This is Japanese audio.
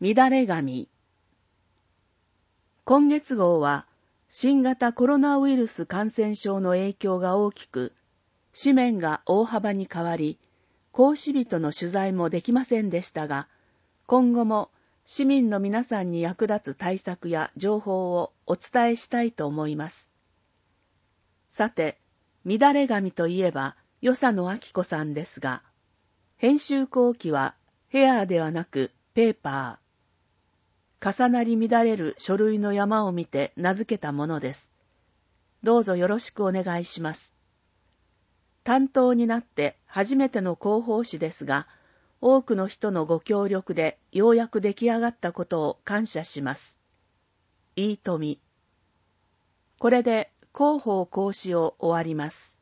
乱れ髪。今月号は新型コロナウイルス感染症の影響が大きく、紙面が大幅に変わり、講師人の取材もできませんでしたが、今後も市民の皆さんに役立つ対策や情報をお伝えしたいと思います。さて、乱れ髪といえば与謝野明子さんですが、編集後期はヘアではなくペーパー。重なり乱れる書類の山を見て名付けたものです。どうぞよろしくお願いします。担当になって初めての広報誌ですが、多くの人のご協力でようやく出来上がったことを感謝します。飯富。これで広報講師を終わります。